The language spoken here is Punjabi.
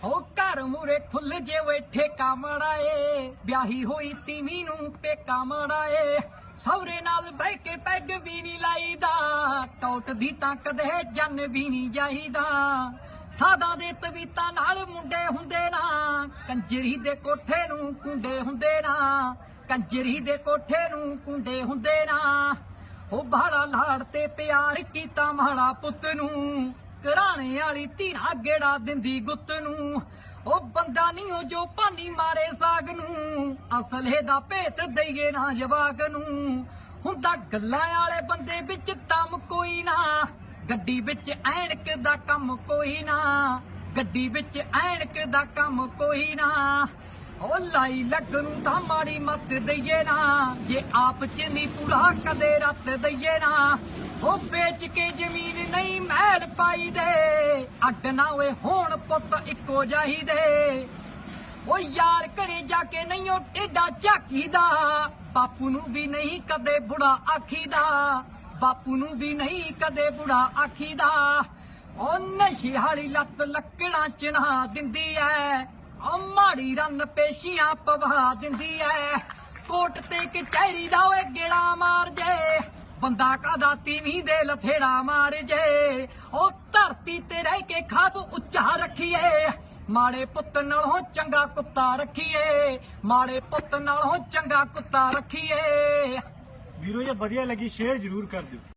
ਹੋ ਘਰ ਮੂਰੇ ਖੁੱਲ ਜੇ ਵੇ ਠੇਕਾ ਮੜਾਏ, ਵਿਆਹੀ ਹੋਈ ਤੀਵੀਂ ਨੂੰ ਪੇਕਾ ਮੜਾਏ। ਸਹੁਰੇ ਨਾਲ ਬਹਿ ਕੇ ਪੈਗ ਵੀ ਨਹੀਂ ਲਾਈਦਾ, ਟੌਟਦੀ ਤਾਂ ਕਦੇ ਜਨ ਵੀ ਨਹੀਂ ਜਾਈਦਾ। ਸਾਧਾਂ ਦੇ ਤਵੀਤਾਂ ਨਾਲ ਮੁੰਡੇ ਹੁੰਦੇ ਨਾ, ਕੰਜਰੀ ਦੇ ਕੋਠੇ ਨੂੰ ਕੁੰਡੇ ਹੁੰਦੇ ਨਾ, ਕੰਜਰੀ ਦੇ ਕੋਠੇ ਨੂੰ ਕੁੰਡੇ ਹੁੰਦੇ ਨਾ। ਉਹ ਬਾਹਲਾ ਲਾੜ ਤੇ ਪਿਆਰ ਕੀਤਾ ਮਾੜਾ ਪੁੱਤ ਨੂੰ, ਘਰਾਣੇ ਵਾਲੀ ਧੀਰਾ ਗੇੜਾ ਦਿੰਦੀ ਗੁੱਤ ਨੂੰ। ਉਹ ਬੰਦਾ ਨਹੀਂ ਉਹ ਜੋ ਭਾਨੀ ਮਾਰੇ ਸਾਗ ਨੂੰ, ਅਸਲੇ ਦਾ ਭੇਤ ਦਈਏ ਨਾ ਜਵਾਕ ਨੂੰ। ਹੁੰਦਾ ਗੱਲਾਂ ਵਾਲੇ ਬੰਦੇ ਵਿੱਚ ਦਮ ਕੋਈ ਨਾ, ਗੱਡੀ ਵਿੱਚ ਐਨਕ ਦਾ ਕੰਮ ਕੋਈ ਨਾ, ਗੱਡੀ ਵਿੱਚ ਐਨਕ ਦਾ ਕੰਮ ਕੋਈ ਨਾ। ਉਹ ਲਾਈ ਲੱਗ ਨੂੰ ਤਾਂ ਮਾੜੀ ਮੱਤ ਦਈਏ ਨਾ, ਜੇ ਆਪ ਚ ਨਹੀਂ ਪੂਰਾ ਕਦੇ ਰੱਤ ਦਈਏ ਨਾ। ਉਹ ਵੇਚ ਕੇ ਜ਼ਮੀਨ ਨਹੀਂ ਮਹਿਲ ਪਾਈ ਦੇ, ਅੱਡ ਨਾ ਓਏ ਹੋਣ ਪੁੱਤ ਇੱਕੋ ਜਾਹੀਦੇ। ਉਹ ਯਾਰ ਘਰੇ ਜਾ ਕੇ ਨਹੀਂ ਉਹ ਟੇਡਾ ਝਾਕੀਦਾ, ਬਾਪੂ ਨੂੰ ਵੀ ਨਹੀਂ ਕਦੇ ਬੁੜਾ ਆਖੀਦਾ, ਬਾਪੂ ਨੂੰ ਵੀ ਨਹੀਂ ਕਦੇ ਬੁੜਾ ਆਖੀਦਾ। ਉਹ ਨਸ਼ੇ ਵਾਲੀ ਲੱਤ ਲੱਕੜਾਂ ਚਿਣਾ ਦਿੰਦੀ ਐ, ਉਹ ਮਾੜੀ ਰੰਨ ਪੇਸ਼ੀਆਂ ਪਵਾ ਦਿੰਦੀ ਐ। ਕੋਟ ਤੇ ਕਚਹਿਰੀ ਦਾ ਓਏ ਗੇੜਾ ਮਾਰ ਜੇ, ਬੰਦਾ ਕਾਦਾ ਤੀਵੀਂ ਦੇ ਲਫੇੜਾ ਮਾਰ ਜੇ। ਉਹ ਧਰਤੀ ਤੇ ਰਹਿ ਕੇ ਖਾਬ ਉੱਚਾ ਰੱਖੀਏ, ਮਾੜੇ ਪੁੱਤ ਨਾਲੋਂ ਚੰਗਾ ਕੁੱਤਾ ਰੱਖੀਏ, ਮਾੜੇ ਪੁੱਤ ਨਾਲੋਂ ਚੰਗਾ ਕੁੱਤਾ ਰੱਖੀਏ। ਵੀਰੋ ਜੇ ਵਧੀਆ ਲੱਗੀ ਸ਼ੇਅਰ ਜ਼ਰੂਰ ਕਰ ਦਿਓ।